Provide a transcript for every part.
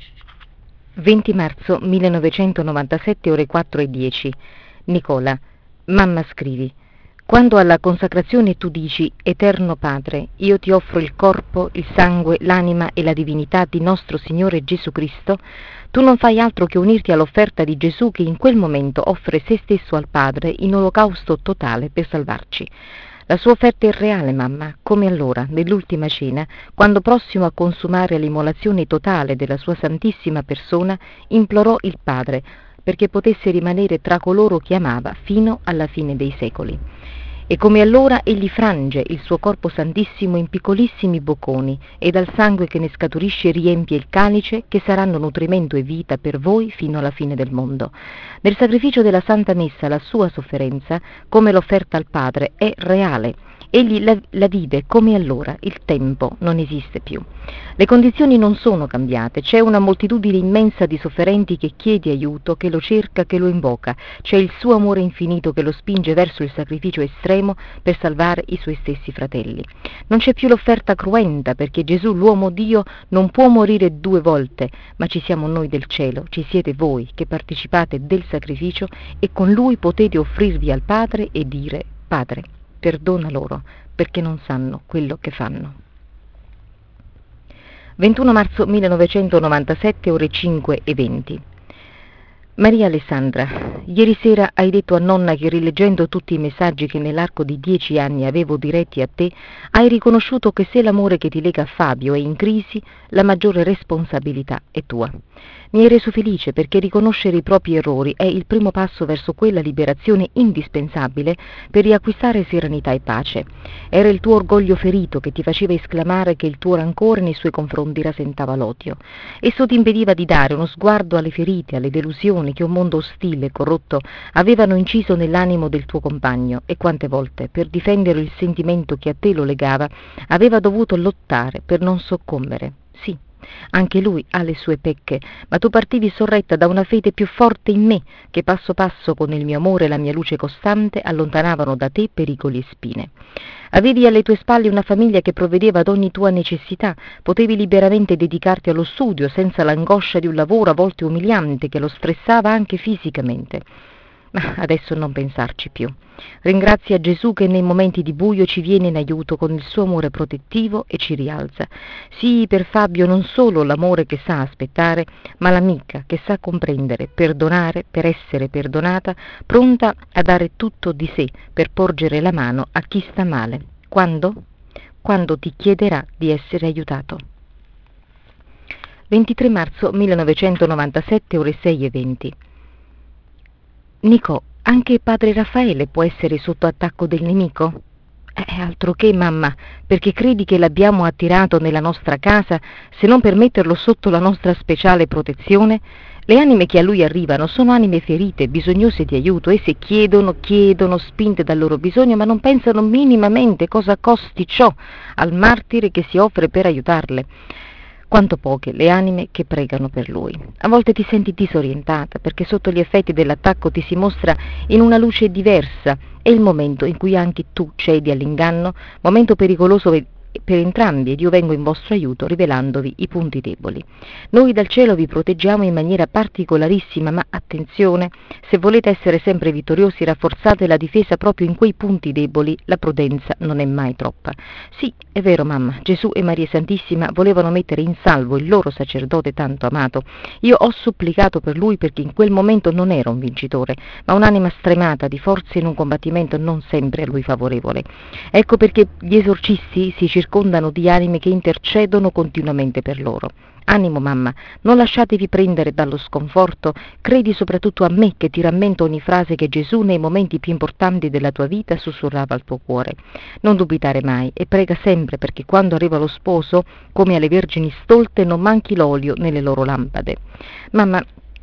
20 marzo 1997, ore 4:10. Nicola, mamma scrivi. Quando alla consacrazione tu dici: Eterno Padre, io ti offro il corpo, il sangue, l'anima e la divinità di nostro Signore Gesù Cristo, tu non fai altro che unirti all'offerta di Gesù che in quel momento offre se stesso al Padre in olocausto totale per salvarci. La sua offerta è reale, mamma, come allora, nell'ultima cena, quando prossimo a consumare l'immolazione totale della sua santissima persona, implorò il Padre perché potesse rimanere tra coloro che amava fino alla fine dei secoli. E come allora egli frange il suo corpo santissimo in piccolissimi bocconi e dal sangue che ne scaturisce riempie il calice che saranno nutrimento e vita per voi fino alla fine del mondo. Nel sacrificio della Santa Messa la sua sofferenza, come l'offerta al Padre, è reale. Egli la vive come allora, il tempo non esiste più. Le condizioni non sono cambiate, c'è una moltitudine immensa di sofferenti che chiede aiuto, che lo cerca, che lo invoca, c'è il suo amore infinito che lo spinge verso il sacrificio estremo per salvare i suoi stessi fratelli. Non c'è più l'offerta cruenta, perché Gesù, l'uomo Dio, non può morire 2 volte, ma ci siamo noi del cielo, ci siete voi che partecipate del sacrificio e con lui potete offrirvi al Padre e dire: Padre, perdona loro, perché non sanno quello che fanno. 21 marzo 1997, ore 5:20. Maria Alessandra, ieri sera hai detto a nonna che rileggendo tutti i messaggi che nell'arco di 10 anni avevo diretti a te, hai riconosciuto che se l'amore che ti lega a Fabio è in crisi, la maggiore responsabilità è tua. Mi hai reso felice perché riconoscere i propri errori è il primo passo verso quella liberazione indispensabile per riacquistare serenità e pace. Era il tuo orgoglio ferito che ti faceva esclamare che il tuo rancore nei suoi confronti rasentava l'odio. Esso ti impediva di dare uno sguardo alle ferite, alle delusioni che un mondo ostile e corrotto avevano inciso nell'animo del tuo compagno e quante volte, per difendere il sentimento che a te lo legava, aveva dovuto lottare per non soccombere. Sì, anche lui ha le sue pecche, ma tu partivi sorretta da una fede più forte in me, che passo passo con il mio amore e la mia luce costante allontanavano da te pericoli e spine. Avevi alle tue spalle una famiglia che provvedeva ad ogni tua necessità, potevi liberamente dedicarti allo studio senza l'angoscia di un lavoro a volte umiliante che lo stressava anche fisicamente. Ma adesso non pensarci più. Ringrazia Gesù che nei momenti di buio ci viene in aiuto con il suo amore protettivo e ci rialza. Sii per Fabio non solo l'amore che sa aspettare, ma l'amica che sa comprendere, perdonare per essere perdonata, pronta a dare tutto di sé per porgere la mano a chi sta male. Quando? Quando ti chiederà di essere aiutato. 23 marzo 1997, ore 6:20. Nico, anche padre Raffaele può essere sotto attacco del nemico? Altro che, mamma, perché credi che l'abbiamo attirato nella nostra casa se non per metterlo sotto la nostra speciale protezione? Le anime che a lui arrivano sono anime ferite, bisognose di aiuto. Esse chiedono, spinte dal loro bisogno, ma non pensano minimamente cosa costi ciò al martire che si offre per aiutarle. Quanto poche le anime che pregano per lui. A volte ti senti disorientata perché sotto gli effetti dell'attacco ti si mostra in una luce diversa. È il momento in cui anche tu cedi all'inganno, momento pericoloso per entrambi, ed io vengo in vostro aiuto rivelandovi i punti deboli. Noi dal cielo vi proteggiamo in maniera particolarissima, ma attenzione, se volete essere sempre vittoriosi rafforzate la difesa proprio in quei punti deboli, la prudenza non è mai troppa. Sì, è vero mamma, Gesù e Maria Santissima volevano mettere in salvo il loro sacerdote tanto amato. Io ho supplicato per lui perché in quel momento non era un vincitore, ma un'anima stremata di forze in un combattimento non sempre a lui favorevole. Ecco perché gli esorcisti si circondano di anime che intercedono continuamente per loro. Animo mamma, non lasciatevi prendere dallo sconforto, credi soprattutto a me che ti rammento ogni frase che Gesù nei momenti più importanti della tua vita sussurrava al tuo cuore. Non dubitare mai e prega sempre perché quando arriva lo sposo, come alle vergini stolte, non manchi l'olio nelle loro lampade. Mamma,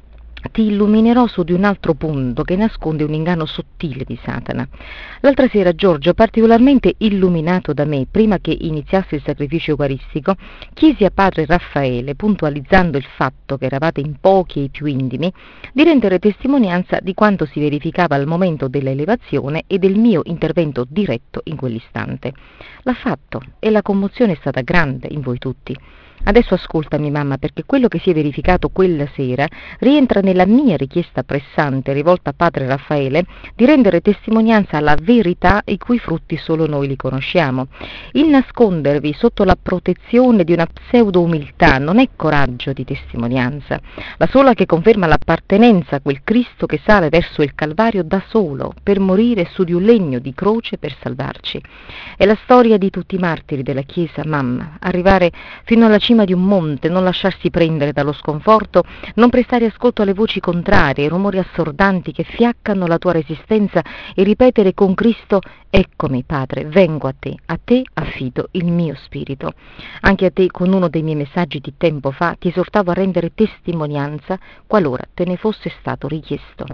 ti illuminerò su di un altro punto che nasconde un inganno sottile di Satana. L'altra sera Giorgio, particolarmente illuminato da me, prima che iniziasse il sacrificio eucaristico, chiesi a padre Raffaele, puntualizzando il fatto che eravate in pochi e i più intimi, di rendere testimonianza di quanto si verificava al momento dell'elevazione e del mio intervento diretto in quell'istante. L'ha fatto e la commozione è stata grande in voi tutti. Adesso ascoltami, mamma, perché quello che si è verificato quella sera rientra nella mia richiesta pressante rivolta a padre Raffaele di rendere testimonianza alla verità i cui frutti solo noi li conosciamo. Il nascondervi sotto la protezione di una pseudo-umiltà non è coraggio di testimonianza, la sola che conferma l'appartenenza a quel Cristo che sale verso il Calvario da solo per morire su di un legno di croce per salvarci. È la storia di tutti i martiri della Chiesa, mamma, arrivare fino alla cima di un monte, non lasciarsi prendere dallo sconforto, non prestare ascolto alle voci contrarie, ai rumori assordanti che fiaccano la tua resistenza e ripetere con Cristo: eccomi Padre, vengo a te affido il mio spirito. Anche a te, con uno dei miei messaggi di tempo fa, ti esortavo a rendere testimonianza qualora te ne fosse stato richiesto.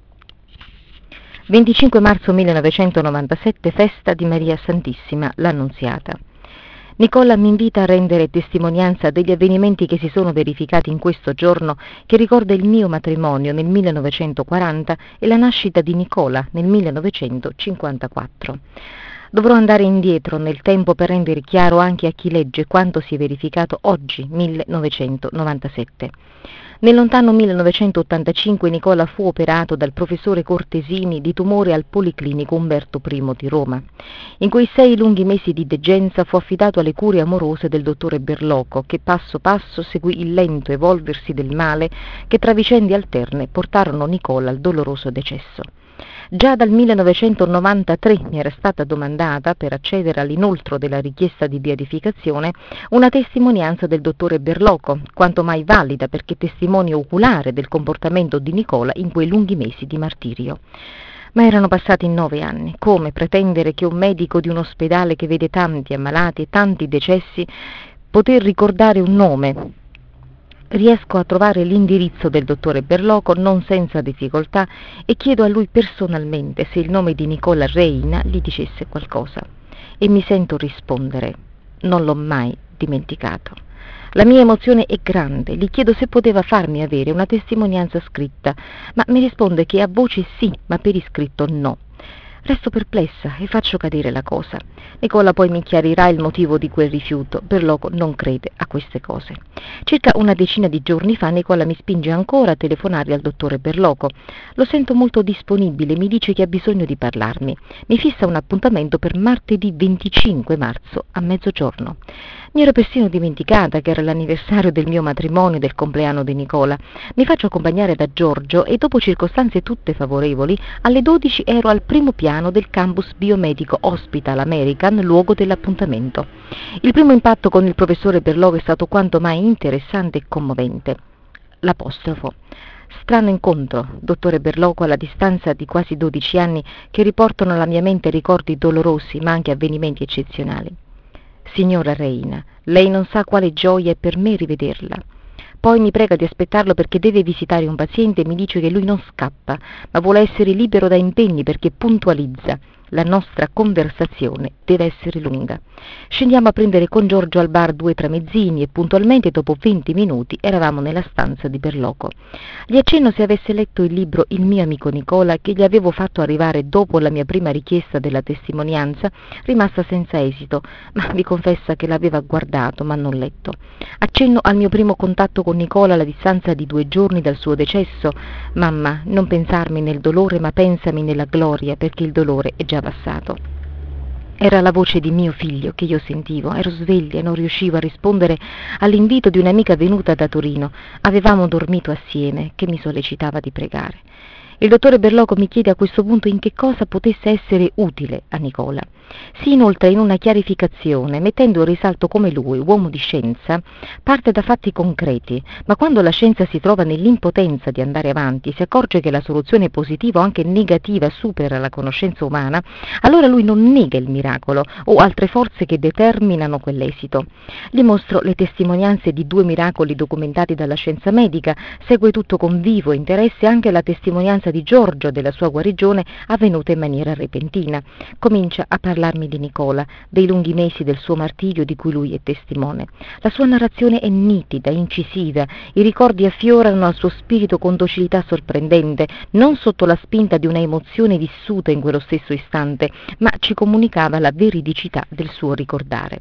25 marzo 1997, festa di Maria Santissima, l'Annunziata. Nicola mi invita a rendere testimonianza degli avvenimenti che si sono verificati in questo giorno che ricorda il mio matrimonio nel 1940 e la nascita di Nicola nel 1954. Dovrò andare indietro nel tempo per rendere chiaro anche a chi legge quanto si è verificato oggi, 1997. Nel lontano 1985 Nicola fu operato dal professore Cortesini di tumore al Policlinico Umberto I di Roma. In quei 6 lunghi mesi di degenza fu affidato alle cure amorose del dottore Berloco, che passo passo seguì il lento evolversi del male che tra vicende alterne portarono Nicola al doloroso decesso. Già dal 1993 mi era stata domandata, per accedere all'inoltro della richiesta di beatificazione, una testimonianza del dottore Berloco, quanto mai valida perché testimone oculare del comportamento di Nicola in quei lunghi mesi di martirio. Ma erano passati 9 anni. Come pretendere che un medico di un ospedale che vede tanti ammalati e tanti decessi poter ricordare un nome? Riesco a trovare l'indirizzo del dottore Berloco non senza difficoltà e chiedo a lui personalmente se il nome di Nicola Reina gli dicesse qualcosa. E mi sento rispondere: non l'ho mai dimenticato. La mia emozione è grande, gli chiedo se poteva farmi avere una testimonianza scritta, ma mi risponde che a voce sì, ma per iscritto no. Resto perplessa e faccio cadere la cosa. Nicola poi mi chiarirà il motivo di quel rifiuto. Berloco non crede a queste cose. Circa una decina di giorni fa Nicola mi spinge ancora a telefonare al dottore Berloco. Lo sento molto disponibile, mi dice che ha bisogno di parlarmi. Mi fissa un appuntamento per martedì 25 marzo a mezzogiorno. Mi ero persino dimenticata che era l'anniversario del mio matrimonio e del compleanno di Nicola. Mi faccio accompagnare da Giorgio e dopo circostanze tutte favorevoli, alle 12 ero al primo piano del campus biomedico Hospital American, luogo dell'appuntamento. Il primo impatto con il professore Berloco è stato quanto mai interessante e commovente. L'apostrofo. Strano incontro, dottore Berloco, alla distanza di quasi 12 anni che riportano alla mia mente ricordi dolorosi ma anche avvenimenti eccezionali. Signora Reina, lei non sa quale gioia è per me rivederla. Poi mi prega di aspettarlo perché deve visitare un paziente e mi dice che lui non scappa, ma vuole essere libero da impegni perché puntualizza. La nostra conversazione deve essere lunga. Scendiamo a prendere con Giorgio al bar 2 tramezzini e puntualmente dopo 20 minuti eravamo nella stanza di Berloco. Gli accenno se avesse letto il libro Il mio amico Nicola che gli avevo fatto arrivare dopo la mia prima richiesta della testimonianza, rimasta senza esito, ma vi confessa che l'aveva guardato ma non letto. Accenno al mio primo contatto con Nicola alla distanza di 2 giorni dal suo decesso. Mamma, non pensarmi nel dolore ma pensami nella gloria perché il dolore è già passato. Era la voce di mio figlio che io sentivo, ero sveglia e non riuscivo a rispondere all'invito di un'amica venuta da Torino. Avevamo dormito assieme che mi sollecitava di pregare. Il dottore Berloco mi chiede a questo punto in che cosa potesse essere utile a Nicola. Si inoltra in una chiarificazione, mettendo in risalto come lui, uomo di scienza, parte da fatti concreti, ma quando la scienza si trova nell'impotenza di andare avanti, si accorge che la soluzione positiva o anche negativa supera la conoscenza umana, allora lui non nega il miracolo o altre forze che determinano quell'esito. Gli mostro le testimonianze di 2 miracoli documentati dalla scienza medica, segue tutto con vivo interesse anche la testimonianza di Giorgio della sua guarigione avvenuta in maniera repentina. Comincia a parlarmi di Nicola, dei lunghi mesi del suo martirio di cui lui è testimone. La sua narrazione è nitida, incisiva, i ricordi affiorano al suo spirito con docilità sorprendente, non sotto la spinta di una emozione vissuta in quello stesso istante, ma ci comunicava la veridicità del suo ricordare.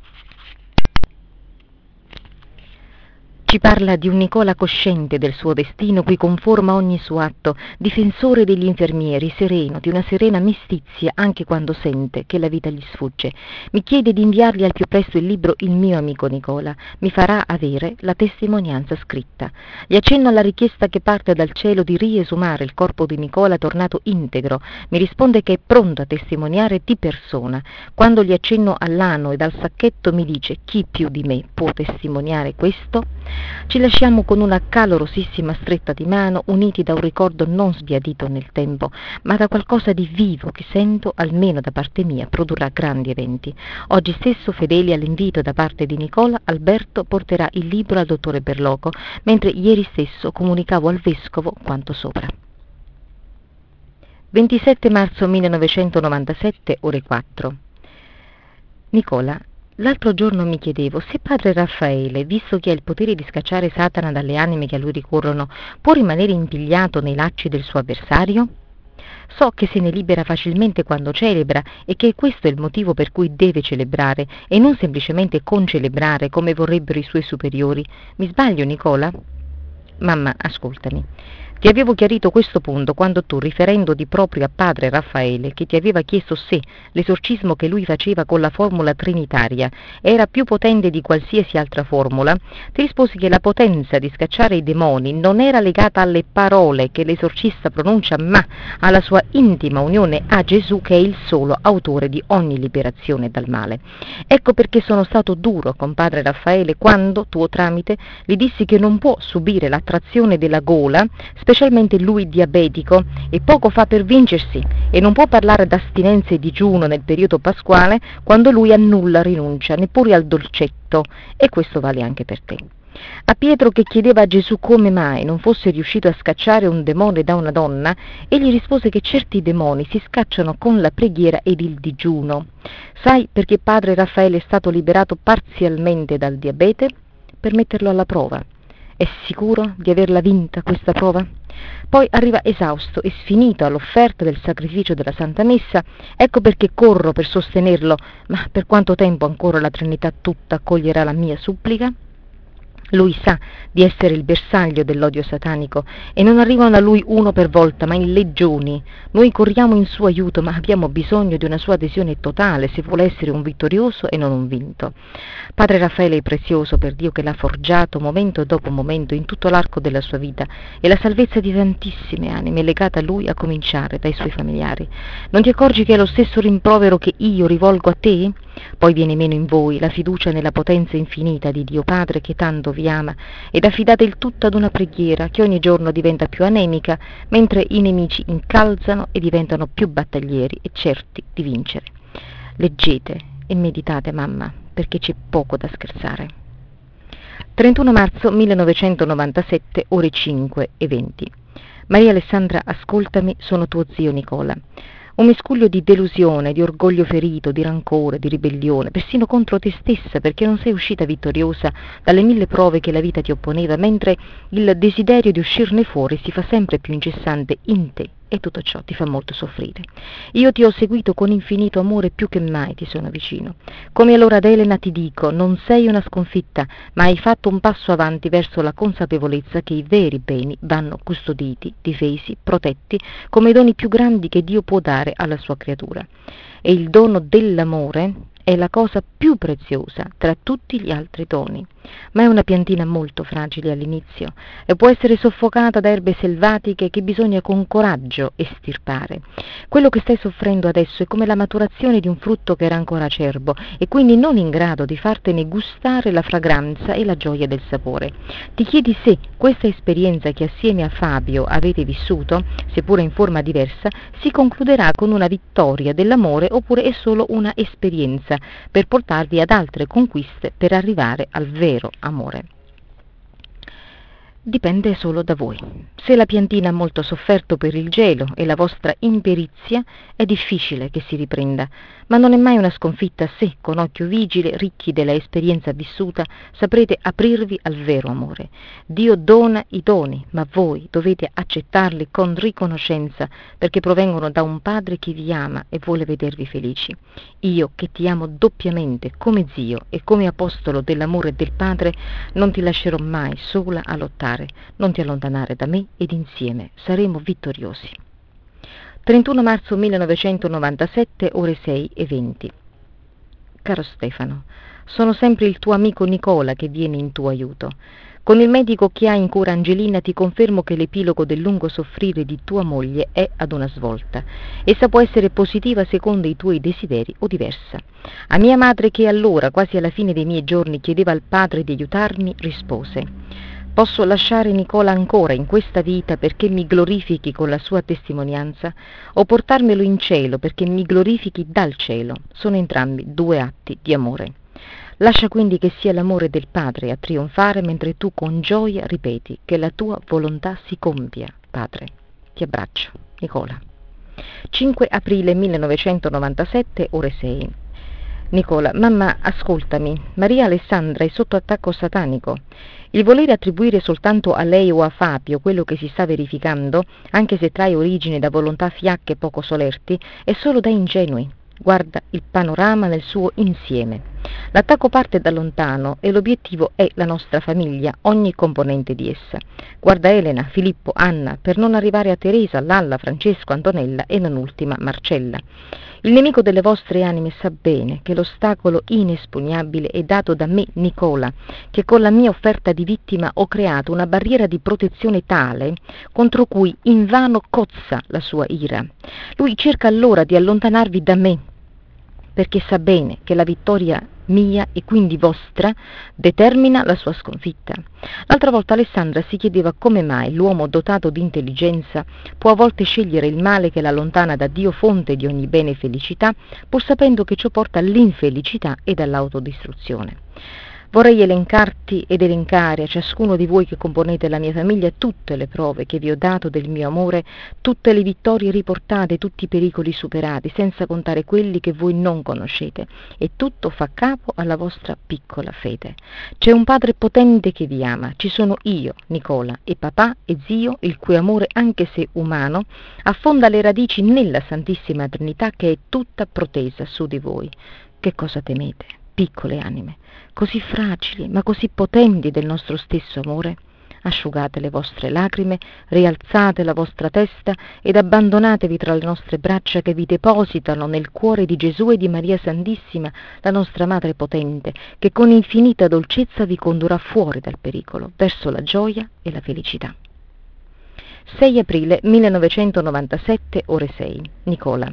Ci parla di un Nicola cosciente del suo destino, cui conforma ogni suo atto, difensore degli infermieri, sereno, di una serena mestizia anche quando sente che la vita gli sfugge. Mi chiede di inviargli al più presto il libro Il mio amico Nicola, mi farà avere la testimonianza scritta. Gli accenno alla richiesta che parte dal cielo di riesumare il corpo di Nicola tornato integro, mi risponde che è pronto a testimoniare di persona. Quando gli accenno all'ano e al sacchetto mi dice chi più di me può testimoniare questo? Ci lasciamo con una calorosissima stretta di mano, uniti da un ricordo non sbiadito nel tempo, ma da qualcosa di vivo che sento, almeno da parte mia, produrrà grandi eventi. Oggi stesso, fedeli all'invito da parte di Nicola, Alberto porterà il libro al dottore Berloco, mentre ieri stesso comunicavo al vescovo quanto sopra. 27 marzo 1997, ore 4. Nicola, l'altro giorno mi chiedevo se padre Raffaele, visto che ha il potere di scacciare Satana dalle anime che a lui ricorrono, può rimanere impigliato nei lacci del suo avversario? So che se ne libera facilmente quando celebra e che questo è il motivo per cui deve celebrare e non semplicemente concelebrare come vorrebbero i suoi superiori. Mi sbaglio, Nicola? Mamma, ascoltami. Ti avevo chiarito questo punto quando tu, riferendo di proprio a padre Raffaele, che ti aveva chiesto se l'esorcismo che lui faceva con la formula trinitaria era più potente di qualsiasi altra formula, ti risposi che la potenza di scacciare i demoni non era legata alle parole che l'esorcista pronuncia, ma alla sua intima unione a Gesù, che è il solo autore di ogni liberazione dal male. Ecco perché sono stato duro con padre Raffaele quando, tuo tramite, gli dissi che non può subire l'attrazione della gola, specialmente lui diabetico e poco fa per vincersi, e non può parlare d'astinenza e digiuno nel periodo pasquale quando lui a nulla rinuncia, neppure al dolcetto, e questo vale anche per te. A Pietro, che chiedeva a Gesù come mai non fosse riuscito a scacciare un demone da una donna, egli rispose che certi demoni si scacciano con la preghiera ed il digiuno. Sai perché padre Raffaele è stato liberato parzialmente dal diabete? Per metterlo alla prova. È sicuro di averla vinta questa prova? Poi arriva esausto e sfinito all'offerta del sacrificio della Santa Messa, ecco perché corro per sostenerlo, ma per quanto tempo ancora la Trinità tutta accoglierà la mia supplica? Lui sa di essere il bersaglio dell'odio satanico e non arrivano a lui uno per volta, ma in legioni. Noi corriamo in suo aiuto, ma abbiamo bisogno di una sua adesione totale se vuole essere un vittorioso e non un vinto. Padre Raffaele è prezioso per Dio, che l'ha forgiato momento dopo momento in tutto l'arco della sua vita, e la salvezza di tantissime anime è legata a lui, a cominciare dai suoi familiari. Non ti accorgi che è lo stesso rimprovero che io rivolgo a te? Poi viene meno in voi la fiducia nella potenza infinita di Dio Padre, che tanto vi ama, ed affidate il tutto ad una preghiera che ogni giorno diventa più anemica, mentre i nemici incalzano e diventano più battaglieri e certi di vincere. Leggete e meditate, mamma, perché c'è poco da scherzare. 31 marzo 1997, ore 5:20. Maria Alessandra, ascoltami, sono tuo zio Nicola. Un miscuglio di delusione, di orgoglio ferito, di rancore, di ribellione, persino contro te stessa, perché non sei uscita vittoriosa dalle 1000 prove che la vita ti opponeva, mentre il desiderio di uscirne fuori si fa sempre più incessante in te, e tutto ciò ti fa molto soffrire. Io ti ho seguito con infinito amore, più che mai ti sono vicino. Come allora ad Elena ti dico, non sei una sconfitta, ma hai fatto un passo avanti verso la consapevolezza che i veri beni vanno custoditi, difesi, protetti, come i doni più grandi che Dio può dare alla sua creatura. E il dono dell'amore è la cosa più preziosa tra tutti gli altri doni, ma è una piantina molto fragile all'inizio e può essere soffocata da erbe selvatiche che bisogna con coraggio estirpare. Quello che stai soffrendo adesso è come la maturazione di un frutto che era ancora acerbo e quindi non in grado di fartene gustare la fragranza e la gioia del sapore. Ti chiedi se questa esperienza che assieme a Fabio avete vissuto, seppure in forma diversa, si concluderà con una vittoria dell'amore oppure è solo una esperienza per portarvi ad altre conquiste per arrivare al vero amore. Dipende solo da voi. Se la piantina ha molto sofferto per il gelo e la vostra imperizia, è difficile che si riprenda, ma non è mai una sconfitta se, con occhio vigile, ricchi della esperienza vissuta, saprete aprirvi al vero amore. Dio dona i doni, ma voi dovete accettarli con riconoscenza, perché provengono da un Padre che vi ama e vuole vedervi felici. Io, che ti amo doppiamente come zio e come apostolo dell'amore del Padre, non ti lascerò mai sola a lottare. Non ti allontanare da me ed insieme saremo vittoriosi. 31 marzo 1997, ore 6:20. Caro Stefano, sono sempre il tuo amico Nicola che viene in tuo aiuto. Con il medico che ha in cura Angelina ti confermo che l'epilogo del lungo soffrire di tua moglie è ad una svolta. Essa può essere positiva secondo i tuoi desideri o diversa. A mia madre, che allora, quasi alla fine dei miei giorni, chiedeva al padre di aiutarmi, rispose: posso lasciare Nicola ancora in questa vita perché mi glorifichi con la sua testimonianza, o portarmelo in cielo perché mi glorifichi dal cielo. Sono entrambi due atti di amore. Lascia quindi che sia l'amore del Padre a trionfare mentre tu con gioia ripeti che la tua volontà si compia, Padre. Ti abbraccio, Nicola. 5 aprile 1997, ore 6. Nicola, mamma, ascoltami, Maria Alessandra è sotto attacco satanico. Il volere attribuire soltanto a lei o a Fabio quello che si sta verificando, anche se trae origine da volontà fiacche e poco solerti, è solo da ingenui. Guarda il panorama nel suo insieme. L'attacco parte da lontano e l'obiettivo è la nostra famiglia, ogni componente di essa. Guarda Elena, Filippo, Anna, per non arrivare a Teresa, Lalla, Francesco, Antonella e non ultima Marcella. Il nemico delle vostre anime sa bene che l'ostacolo inespugnabile è dato da me, Nicola, che con la mia offerta di vittima ho creato una barriera di protezione tale contro cui invano cozza la sua ira. Lui cerca allora di allontanarvi da me, perché sa bene che la vittoria mia e quindi vostra determina la sua sconfitta. L'altra volta Alessandra si chiedeva come mai l'uomo dotato di intelligenza può a volte scegliere il male che la allontana da Dio, fonte di ogni bene e felicità, pur sapendo che ciò porta all'infelicità ed all'autodistruzione. Vorrei elencarti ed elencare a ciascuno di voi che componete la mia famiglia tutte le prove che vi ho dato del mio amore, tutte le vittorie riportate, tutti i pericoli superati, senza contare quelli che voi non conoscete, e tutto fa capo alla vostra piccola fede. C'è un Padre potente che vi ama, ci sono io, Nicola, e papà e zio, il cui amore, anche se umano, affonda le radici nella Santissima Trinità che è tutta protesa su di voi. Che cosa temete, piccole anime, così fragili ma così potenti del nostro stesso amore? Asciugate le vostre lacrime, rialzate la vostra testa ed abbandonatevi tra le nostre braccia che vi depositano nel cuore di Gesù e di Maria Santissima, la nostra Madre potente, che con infinita dolcezza vi condurrà fuori dal pericolo, verso la gioia e la felicità. 6 aprile 1997, ore 6. Nicola.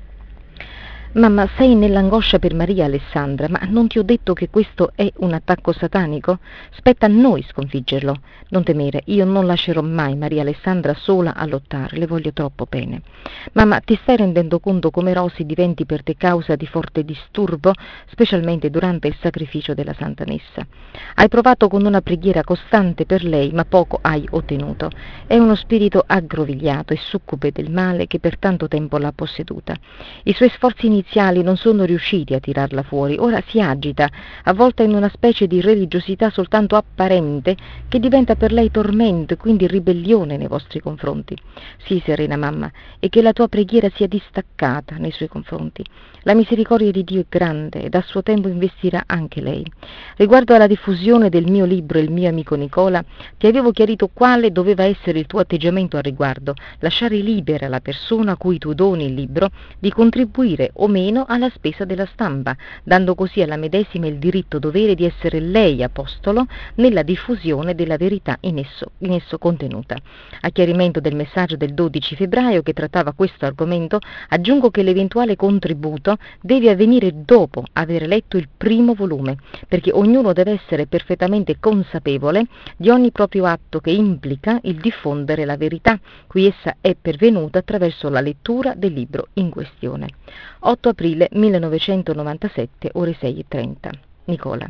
Mamma, sei nell'angoscia per Maria Alessandra, ma non ti ho detto che questo è un attacco satanico? Spetta a noi sconfiggerlo. Non temere, io non lascerò mai Maria Alessandra sola a lottare, le voglio troppo bene. Mamma, ti stai rendendo conto come Rosy diventi per te causa di forte disturbo, specialmente durante il sacrificio della Santa Messa? Hai provato con una preghiera costante per lei, ma poco hai ottenuto. È uno spirito aggrovigliato e succube del male che per tanto tempo l'ha posseduta. I suoi sforzi iniziali non sono riusciti a tirarla fuori, ora si agita, avvolta in una specie di religiosità soltanto apparente, che diventa per lei tormento e quindi ribellione nei vostri confronti. Sii serena, mamma, e che la tua preghiera sia distaccata nei suoi confronti. La misericordia di Dio è grande ed a suo tempo investirà anche lei. Riguardo alla diffusione del mio libro Il mio amico Nicola, ti avevo chiarito quale doveva essere il tuo atteggiamento al riguardo: lasciare libera la persona a cui tu doni il libro di contribuire o meno alla spesa della stampa, dando così alla medesima il diritto-dovere di essere lei apostolo nella diffusione della verità in esso contenuta. A chiarimento del messaggio del 12 febbraio che trattava questo argomento, aggiungo che l'eventuale contributo deve avvenire dopo aver letto il primo volume, perché ognuno deve essere perfettamente consapevole di ogni proprio atto che implica il diffondere la verità, cui essa è pervenuta attraverso la lettura del libro in questione. 8 aprile 1997, ore 6:30. Nicola.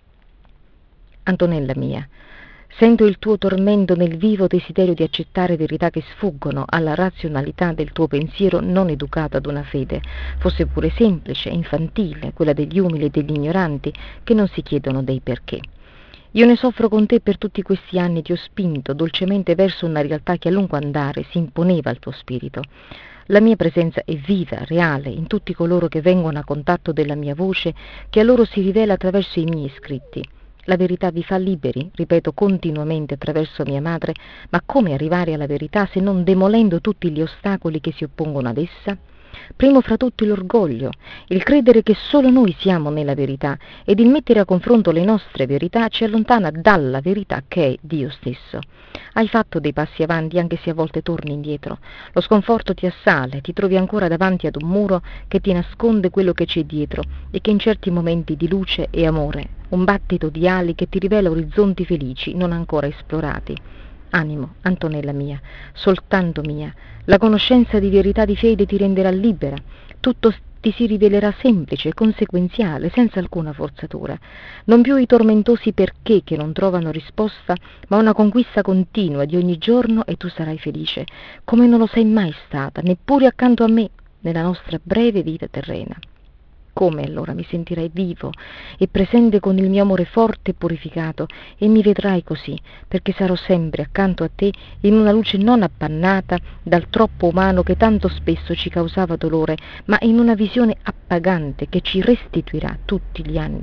Antonella mia, sento il tuo tormento nel vivo desiderio di accettare verità che sfuggono alla razionalità del tuo pensiero non educato ad una fede, fosse pure semplice, infantile, quella degli umili e degli ignoranti che non si chiedono dei perché. Io ne soffro con te per tutti questi anni, ti ho spinto dolcemente verso una realtà che a lungo andare si imponeva al tuo spirito. La mia presenza è viva, reale, in tutti coloro che vengono a contatto della mia voce, che a loro si rivela attraverso i miei scritti. La verità vi fa liberi, ripeto continuamente attraverso mia madre, ma come arrivare alla verità se non demolendo tutti gli ostacoli che si oppongono ad essa? Primo fra tutti l'orgoglio, il credere che solo noi siamo nella verità ed il mettere a confronto le nostre verità ci allontana dalla verità che è Dio stesso. Hai fatto dei passi avanti anche se a volte torni indietro. Lo sconforto ti assale, ti trovi ancora davanti ad un muro che ti nasconde quello che c'è dietro e che in certi momenti di luce e amore, un battito di ali che ti rivela orizzonti felici non ancora esplorati. Animo, Antonella mia, soltanto mia, la conoscenza di verità di fede ti renderà libera, tutto ti si rivelerà semplice, conseguenziale, senza alcuna forzatura. Non più i tormentosi perché che non trovano risposta, ma una conquista continua di ogni giorno e tu sarai felice, come non lo sei mai stata, neppure accanto a me, nella nostra breve vita terrena. Come allora mi sentirai vivo e presente con il mio amore forte e purificato e mi vedrai così, perché sarò sempre accanto a te in una luce non appannata dal troppo umano che tanto spesso ci causava dolore, ma in una visione appagante che ci restituirà tutti gli anni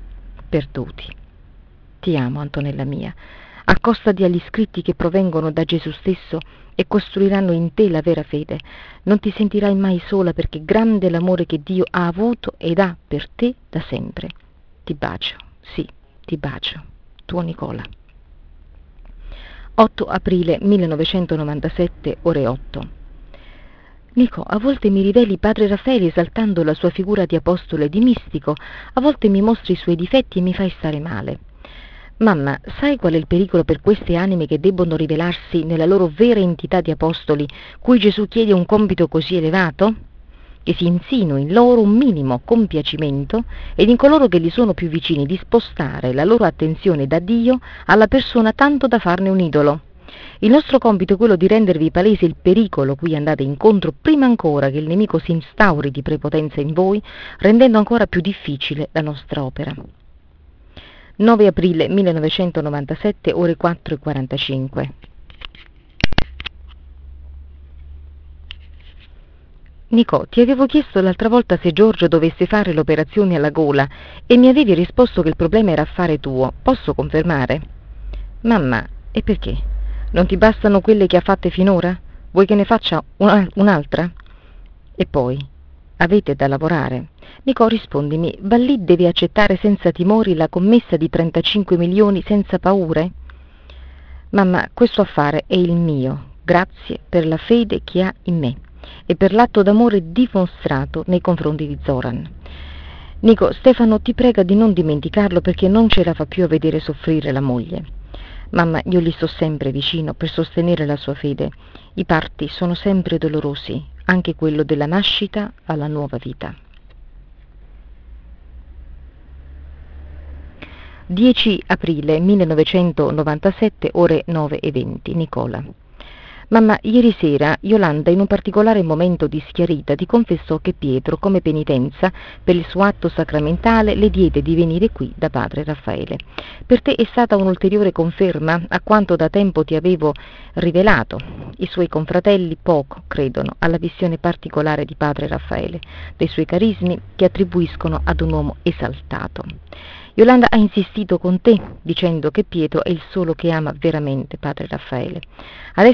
perduti. Ti amo, Antonella mia, accostati agli scritti che provengono da Gesù stesso e costruiranno in te la vera fede. Non ti sentirai mai sola perché grande è l'amore che Dio ha avuto ed ha per te da sempre. Ti bacio, sì, ti bacio. Tuo Nicola. 8 aprile 1997, ore 8. Nico, a volte mi riveli padre Raffaele esaltando la sua figura di apostolo e di mistico, a volte mi mostri i suoi difetti e mi fai stare male. Mamma, sai qual è il pericolo per queste anime che debbono rivelarsi nella loro vera entità di apostoli, cui Gesù chiede un compito così elevato? Che si insinui in loro un minimo compiacimento ed in coloro che gli sono più vicini di spostare la loro attenzione da Dio alla persona tanto da farne un idolo. Il nostro compito è quello di rendervi palese il pericolo cui andate incontro prima ancora che il nemico si instauri di prepotenza in voi, rendendo ancora più difficile la nostra opera. 9 aprile 1997, ore 4:45. Nico, ti avevo chiesto l'altra volta se Giorgio dovesse fare l'operazione alla gola e mi avevi risposto che il problema era affare tuo. Posso confermare? Mamma, e perché? Non ti bastano quelle che ha fatte finora? Vuoi che ne faccia un'altra? E poi, avete da lavorare. Nico, rispondimi, Vallì deve accettare senza timori la commessa di 35 milioni senza paure? Mamma, questo affare è il mio, grazie per la fede che ha in me e per l'atto d'amore dimostrato nei confronti di Zoran. Nico, Stefano ti prega di non dimenticarlo perché non ce la fa più a vedere soffrire la moglie. Mamma, io gli sto sempre vicino per sostenere la sua fede. I parti sono sempre dolorosi, anche quello della nascita alla nuova vita. 10 aprile 1997, ore 9:20. Nicola. Mamma, ieri sera Yolanda, in un particolare momento di schiarita, ti confessò che Pietro, come penitenza per il suo atto sacramentale, le diede di venire qui da padre Raffaele. Per te è stata un'ulteriore conferma a quanto da tempo ti avevo rivelato. I suoi confratelli poco credono alla visione particolare di padre Raffaele, dei suoi carismi che attribuiscono ad un uomo esaltato. Yolanda ha insistito con te, dicendo che Pietro è il solo che ama veramente padre Raffaele. Adesso ti chiarirò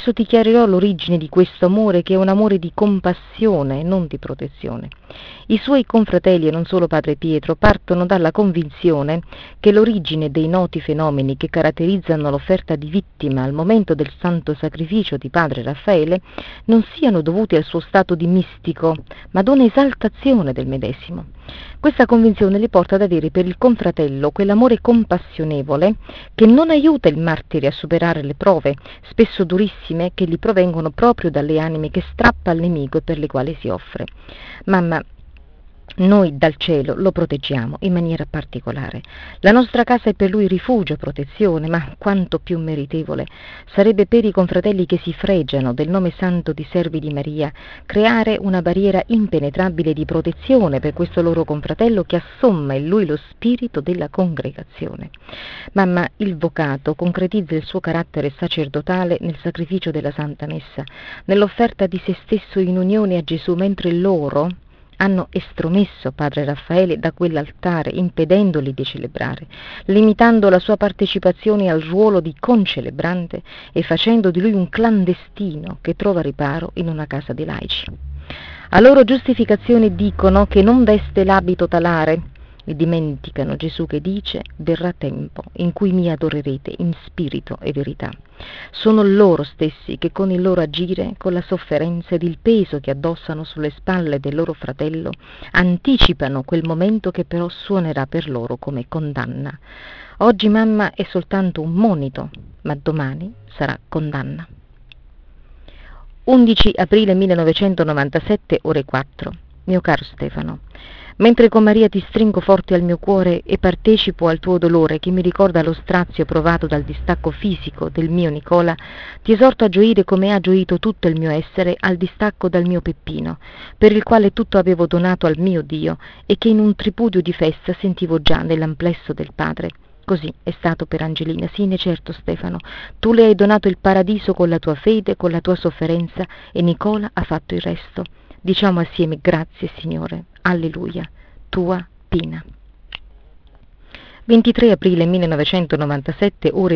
scoperirò l'origine di questo amore, che è un amore di compassione e non di protezione. I suoi confratelli, e non solo padre Pietro, partono dalla convinzione che l'origine dei noti fenomeni che caratterizzano l'offerta di vittima al momento del santo sacrificio di padre Raffaele non siano dovuti al suo stato di mistico, ma ad un'esaltazione del medesimo. Questa convinzione li porta ad avere per il confratello quell'amore compassionevole che non aiuta il martire a superare le prove, spesso durissime, che gli provengono proprio dalle anime che strappa al nemico e per le quali si offre. Mamma, noi dal cielo lo proteggiamo in maniera particolare. La nostra casa è per lui rifugio, protezione, ma quanto più meritevole sarebbe per i confratelli che si fregiano del nome santo di servi di Maria creare una barriera impenetrabile di protezione per questo loro confratello che assomma in lui lo spirito della congregazione. Mamma, il vocato concretizza il suo carattere sacerdotale nel sacrificio della Santa Messa, nell'offerta di se stesso in unione a Gesù, mentre loro hanno estromesso padre Raffaele da quell'altare, impedendogli di celebrare, limitando la sua partecipazione al ruolo di concelebrante e facendo di lui un clandestino che trova riparo in una casa di laici. A loro giustificazione dicono che non veste l'abito talare e dimenticano Gesù che dice: verrà tempo in cui mi adorerete in spirito e verità. Sono loro stessi che con il loro agire, con la sofferenza ed il peso che addossano sulle spalle del loro fratello, anticipano quel momento che però suonerà per loro come condanna. Oggi mamma è soltanto un monito, ma domani sarà condanna. 11 aprile 1997, ore 4. Mio caro Stefano, mentre con Maria ti stringo forte al mio cuore e partecipo al tuo dolore che mi ricorda lo strazio provato dal distacco fisico del mio Nicola, ti esorto a gioire come ha gioito tutto il mio essere al distacco dal mio Peppino, per il quale tutto avevo donato al mio Dio e che in un tripudio di festa sentivo già nell'amplesso del Padre. Così è stato per Angelina, sì, ne certo Stefano, tu le hai donato il paradiso con la tua fede, con la tua sofferenza, e Nicola ha fatto il resto. Diciamo assieme: grazie Signore, alleluia, tua Pina. 23 aprile 1997, ore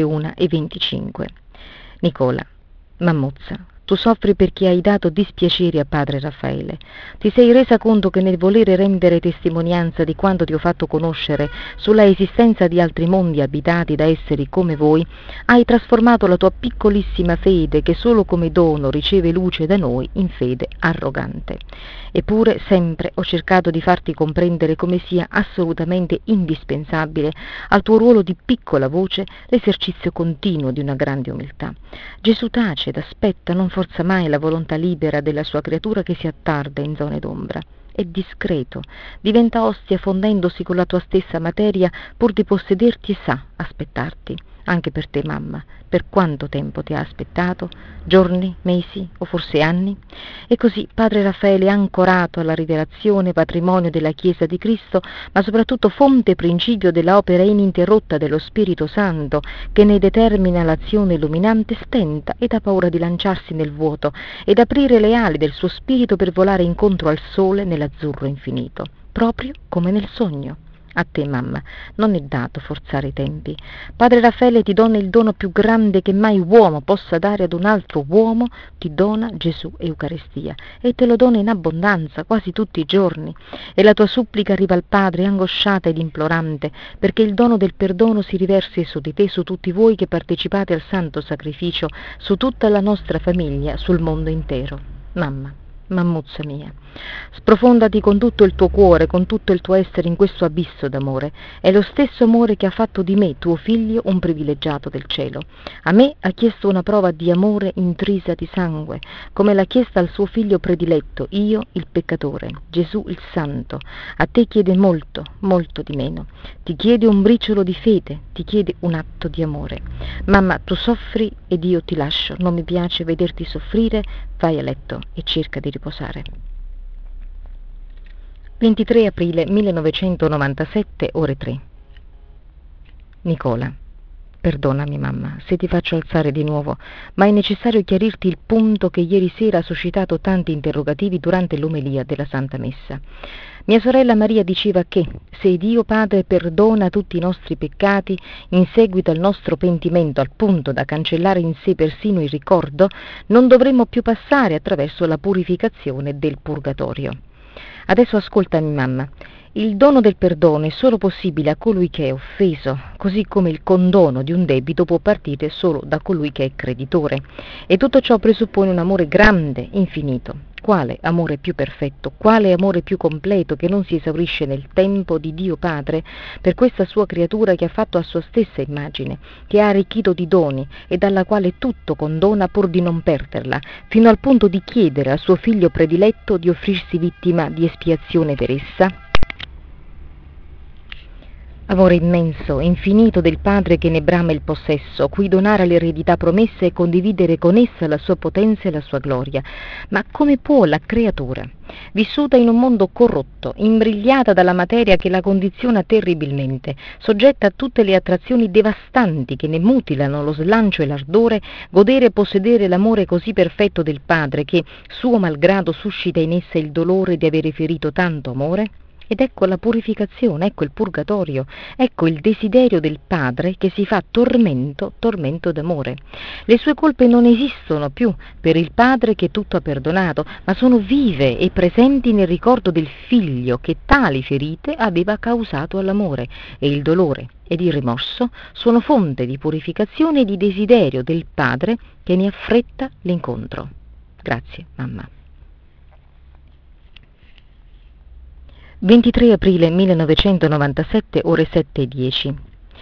1:25. Nicola, Mammuzza, tu soffri perché hai dato dispiaceri a padre Raffaele. Ti sei resa conto che nel volere rendere testimonianza di quanto ti ho fatto conoscere sulla esistenza di altri mondi abitati da esseri come voi, hai trasformato la tua piccolissima fede, che solo come dono riceve luce da noi, in fede arrogante. Eppure sempre ho cercato di farti comprendere come sia assolutamente indispensabile al tuo ruolo di piccola voce l'esercizio continuo di una grande umiltà. Gesù tace ed aspetta, non forza mai la volontà libera della sua creatura che si attarda in zone d'ombra. È discreto, diventa ostia fondendosi con la tua stessa materia pur di possederti e sa aspettarti. Anche per te, mamma, per quanto tempo ti ha aspettato? Giorni, mesi o forse anni? E così padre Raffaele è ancorato alla rivelazione, patrimonio della Chiesa di Cristo, ma soprattutto fonte e principio dell'opera ininterrotta dello Spirito Santo, che ne determina l'azione illuminante, stenta ed ha paura di lanciarsi nel vuoto ed aprire le ali del suo spirito per volare incontro al sole nell'azzurro infinito, proprio come nel sogno. A te, mamma, non è dato forzare i tempi. Padre Raffaele ti dona il dono più grande che mai uomo possa dare ad un altro uomo, ti dona Gesù Eucaristia, e te lo dona in abbondanza, quasi tutti i giorni. E la tua supplica arriva al Padre, angosciata ed implorante, perché il dono del perdono si riversi su di te, su tutti voi che partecipate al santo sacrificio, su tutta la nostra famiglia, sul mondo intero. Mamma, mammuzza mia, sprofondati con tutto il tuo cuore, con tutto il tuo essere in questo abisso d'amore. È lo stesso amore che ha fatto di me, tuo figlio, un privilegiato del cielo. A me ha chiesto una prova di amore intrisa di sangue, come l'ha chiesta al suo figlio prediletto, io il peccatore, Gesù il santo. A te chiede molto, molto di meno. Ti chiede un briciolo di fede, ti chiede un atto di amore. Mamma, tu soffri ed io ti lascio, non mi piace vederti soffrire, vai a letto e cerca di riposare. 23 aprile 1997, ore 3. Nicola, Perdonami, mamma, se ti faccio alzare di nuovo, ma è necessario chiarirti il punto che ieri sera ha suscitato tanti interrogativi durante l'omelia della Santa Messa. Mia sorella Maria diceva che se Dio Padre perdona tutti i nostri peccati in seguito al nostro pentimento al punto da cancellare in sé persino il ricordo, non dovremmo più passare attraverso la purificazione del purgatorio. Adesso ascoltami, mamma. Il dono del perdono è solo possibile a colui che è offeso, così come il condono di un debito può partire solo da colui che è creditore. E tutto ciò presuppone un amore grande, infinito. Quale amore più perfetto, quale amore più completo che non si esaurisce nel tempo di Dio Padre per questa sua creatura che ha fatto a sua stessa immagine, che ha arricchito di doni e dalla quale tutto condona pur di non perderla, fino al punto di chiedere al suo figlio prediletto di offrirsi vittima di espiazione per essa? Amore immenso, infinito del Padre che ne brama il possesso, cui donare l'eredità promessa e condividere con essa la sua potenza e la sua gloria. Ma come può la creatura, vissuta in un mondo corrotto, imbrigliata dalla materia che la condiziona terribilmente, soggetta a tutte le attrazioni devastanti che ne mutilano lo slancio e l'ardore, godere e possedere l'amore così perfetto del Padre che, suo malgrado, suscita in essa il dolore di avere ferito tanto amore? Ed ecco la purificazione, ecco il purgatorio, ecco il desiderio del Padre che si fa tormento, tormento d'amore. Le sue colpe non esistono più per il Padre che tutto ha perdonato, ma sono vive e presenti nel ricordo del Figlio che tali ferite aveva causato all'amore, e il dolore ed il rimorso sono fonte di purificazione e di desiderio del Padre che ne affretta l'incontro. Grazie, mamma. 23 aprile 1997, ore 7:10.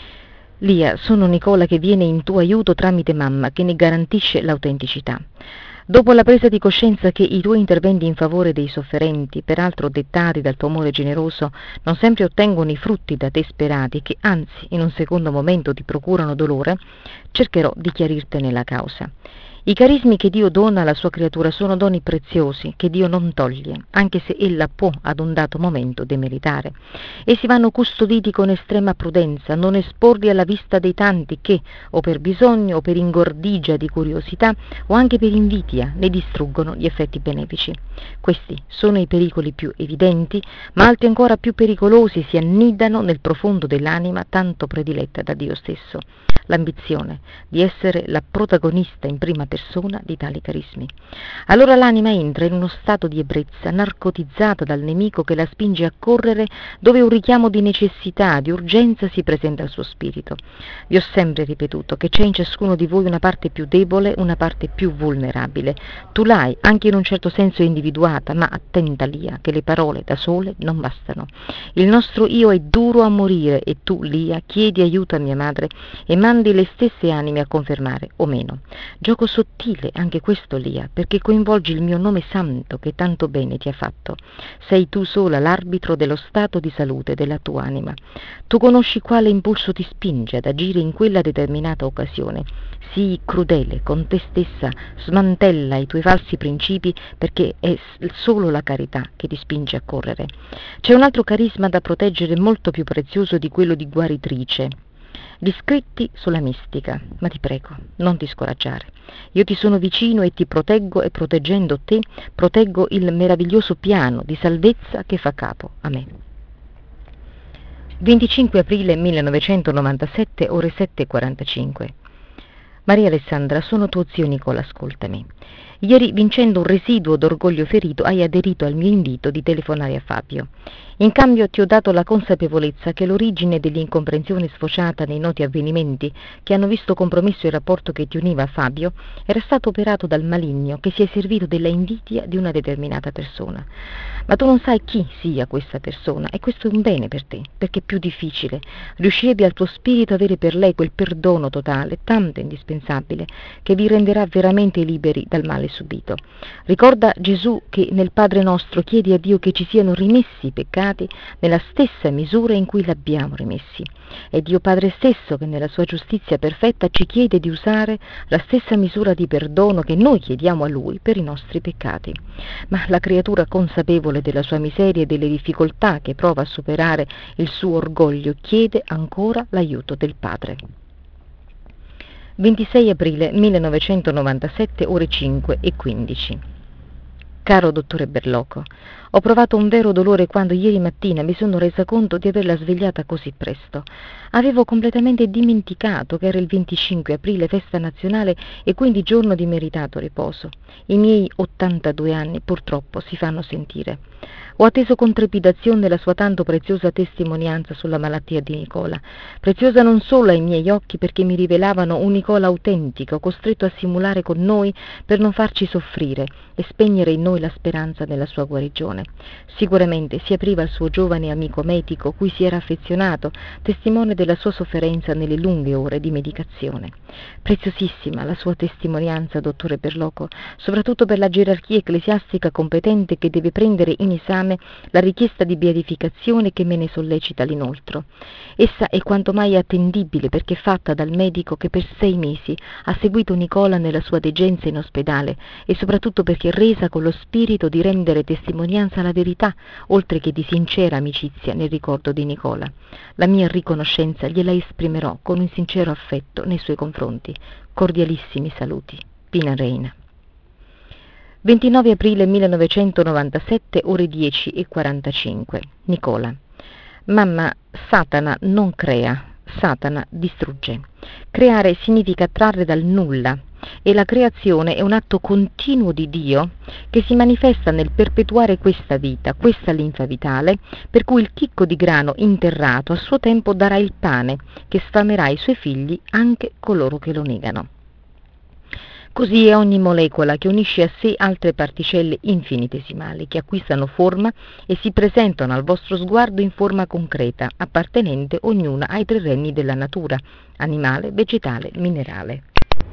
Lia, sono Nicola che viene in tuo aiuto tramite mamma, che ne garantisce l'autenticità. Dopo la presa di coscienza che i tuoi interventi in favore dei sofferenti, peraltro dettati dal tuo amore generoso, non sempre ottengono i frutti da te sperati e che anzi in un secondo momento ti procurano dolore, cercherò di chiarirtene la causa. I carismi che Dio dona alla sua creatura sono doni preziosi che Dio non toglie, anche se ella può ad un dato momento demeritare. Essi vanno custoditi con estrema prudenza, non esporli alla vista dei tanti che, o per bisogno o per ingordigia di curiosità, o anche per invidia, ne distruggono gli effetti benefici. Questi sono i pericoli più evidenti, ma altri ancora più pericolosi si annidano nel profondo dell'anima tanto prediletta da Dio stesso. L'ambizione di essere la protagonista in prima persona di tali carismi. Allora l'anima entra in uno stato di ebbrezza, narcotizzata dal nemico che la spinge a correre dove un richiamo di necessità, di urgenza si presenta al suo spirito. Vi ho sempre ripetuto che c'è in ciascuno di voi una parte più debole, una parte più vulnerabile. Tu l'hai, anche in un certo senso individuata, ma attenta Lia, che le parole da sole non bastano. Il nostro io è duro a morire e tu, Lia, chiedi aiuto a mia madre e mandi le stesse anime a confermare o meno. Gioco sottile anche questo, Lia, perché coinvolgi il mio nome santo che tanto bene ti ha fatto. Sei tu sola l'arbitro dello stato di salute della tua anima. Tu conosci quale impulso ti spinge ad agire in quella determinata occasione. Sii crudele con te stessa, smantella i tuoi falsi principi perché è solo la carità che ti spinge a correre. C'è un altro carisma da proteggere molto più prezioso di quello di guaritrice. Gli scritti sulla mistica, ma ti prego, non ti scoraggiare. Io ti sono vicino e ti proteggo e proteggendo te, proteggo il meraviglioso piano di salvezza che fa capo a me. 25 aprile 1997, ore 7:45. Maria Alessandra, sono tuo zio Nicola, ascoltami. Ieri, vincendo un residuo d'orgoglio ferito, hai aderito al mio invito di telefonare a Fabio. In cambio ti ho dato la consapevolezza che l'origine dell'incomprensione sfociata nei noti avvenimenti che hanno visto compromesso il rapporto che ti univa a Fabio era stato operato dal maligno che si è servito della invidia di una determinata persona. Ma tu non sai chi sia questa persona e questo è un bene per te, perché è più difficile. Riuscirebbe al tuo spirito avere per lei quel perdono totale, tanto indispensabile, che vi renderà veramente liberi dal male subito. Ricorda Gesù che nel Padre nostro chiedi a Dio che ci siano rimessi i peccati nella stessa misura in cui l'abbiamo rimessi. È Dio Padre stesso che nella sua giustizia perfetta ci chiede di usare la stessa misura di perdono che noi chiediamo a Lui per i nostri peccati. Ma la creatura consapevole della sua miseria e delle difficoltà che prova a superare il suo orgoglio chiede ancora l'aiuto del Padre. 26 aprile 1997, ore 5:15. Caro dottore Berloco, ho provato un vero dolore quando ieri mattina mi sono resa conto di averla svegliata così presto. Avevo completamente dimenticato che era il 25 aprile, festa nazionale e quindi giorno di meritato riposo. I miei 82 anni purtroppo si fanno sentire. Ho atteso con trepidazione la sua tanto preziosa testimonianza sulla malattia di Nicola, preziosa non solo ai miei occhi perché mi rivelavano un Nicola autentico, costretto a simulare con noi per non farci soffrire e spegnere in noi la speranza della sua guarigione. Sicuramente si apriva al suo giovane amico medico, cui si era affezionato, testimone della sua sofferenza nelle lunghe ore di medicazione. Preziosissima la sua testimonianza, dottore Berloco, soprattutto per la gerarchia ecclesiastica competente che deve prendere in esame la richiesta di beatificazione che me ne sollecita l'inoltro. Essa è quanto mai attendibile perché fatta dal medico che per 6 mesi ha seguito Nicola nella sua degenza in ospedale e soprattutto perché resa con lo spirito di rendere testimonianza alla verità, oltre che di sincera amicizia nel ricordo di Nicola. La mia riconoscenza gliela esprimerò con un sincero affetto nei suoi confronti. Cordialissimi saluti. Pina Reina. 29 aprile 1997, ore 10:45. Nicola. Mamma, Satana non crea, Satana distrugge. Creare significa trarre dal nulla e la creazione è un atto continuo di Dio che si manifesta nel perpetuare questa vita, questa linfa vitale, per cui il chicco di grano interrato a suo tempo darà il pane che sfamerà i suoi figli, anche coloro che lo negano. Così è ogni molecola che unisce a sé altre particelle infinitesimali che acquistano forma e si presentano al vostro sguardo in forma concreta, appartenente ognuna ai 3 regni della natura, animale, vegetale, minerale.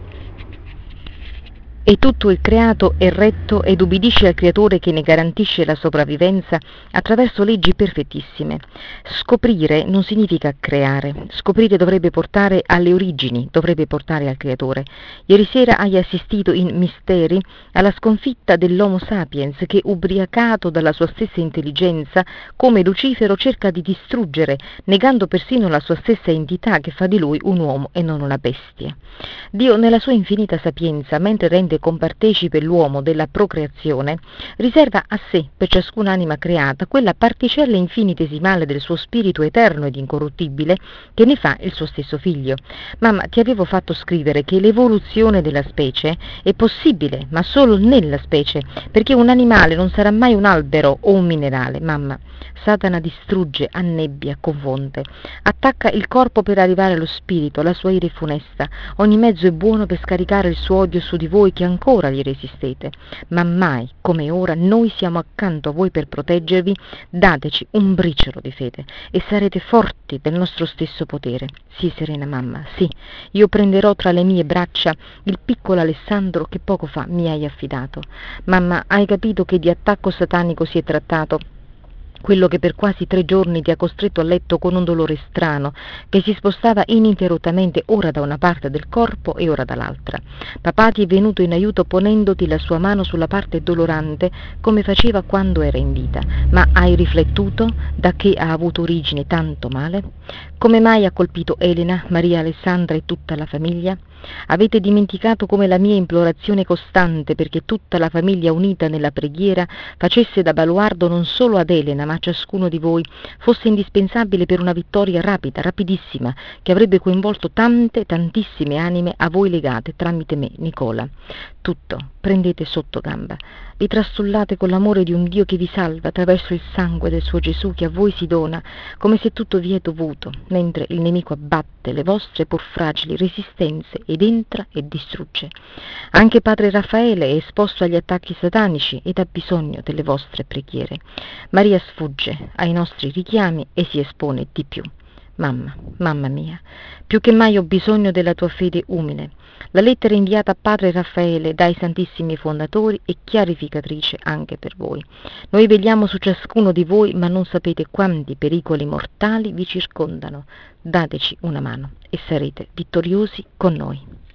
E tutto il creato è retto ed ubbidisce al Creatore che ne garantisce la sopravvivenza attraverso leggi perfettissime. Scoprire non significa creare. Scoprire dovrebbe portare alle origini, dovrebbe portare al Creatore. Ieri sera hai assistito in misteri alla sconfitta dell'Homo sapiens che, ubriacato dalla sua stessa intelligenza, come Lucifero cerca di distruggere, negando persino la sua stessa entità che fa di lui un uomo e non una bestia. Dio, nella sua infinita sapienza, mentre rende compartecipe l'uomo della procreazione, riserva a sé, per ciascun'anima creata, quella particella infinitesimale del suo spirito eterno ed incorruttibile che ne fa il suo stesso figlio. Mamma, ti avevo fatto scrivere che l'evoluzione della specie è possibile, ma solo nella specie, perché un animale non sarà mai un albero o un minerale. Mamma, Satana distrugge, annebbia, confonde, attacca il corpo per arrivare allo spirito, alla sua ire funesta. Ogni mezzo è buono per scaricare il suo odio su di voi che ancora gli resistete, ma mai come ora noi siamo accanto a voi per proteggervi. Dateci un briciolo di fede e sarete forti del nostro stesso potere. Sì, serena mamma, sì, io prenderò tra le mie braccia il piccolo Alessandro che poco fa mi hai affidato. Mamma, hai capito che di attacco satanico si è trattato? Quello che per quasi 3 giorni ti ha costretto a letto con un dolore strano, che si spostava ininterrottamente ora da una parte del corpo e ora dall'altra. Papà ti è venuto in aiuto ponendoti la sua mano sulla parte dolorante, come faceva quando era in vita. Ma hai riflettuto da che ha avuto origine tanto male? Come mai ha colpito Elena, Maria Alessandra e tutta la famiglia? Avete dimenticato come la mia implorazione costante perché tutta la famiglia unita nella preghiera facesse da baluardo non solo ad Elena ma a ciascuno di voi fosse indispensabile per una vittoria rapida, rapidissima, che avrebbe coinvolto tante, tantissime anime a voi legate tramite me, Nicola. Tutto prendete sotto gamba, vi trastullate con l'amore di un Dio che vi salva attraverso il sangue del suo Gesù che a voi si dona, come se tutto vi è dovuto, mentre il nemico abbatte le vostre pur fragili resistenze ed entra e distrugge. Anche padre Raffaele è esposto agli attacchi satanici ed ha bisogno delle vostre preghiere. Maria sfugge ai nostri richiami e si espone di più. Mamma, mamma mia, più che mai ho bisogno della tua fede umile. La lettera inviata a padre Raffaele dai Santissimi Fondatori è chiarificatrice anche per voi. Noi vegliamo su ciascuno di voi, ma non sapete quanti pericoli mortali vi circondano. Dateci una mano e sarete vittoriosi con noi.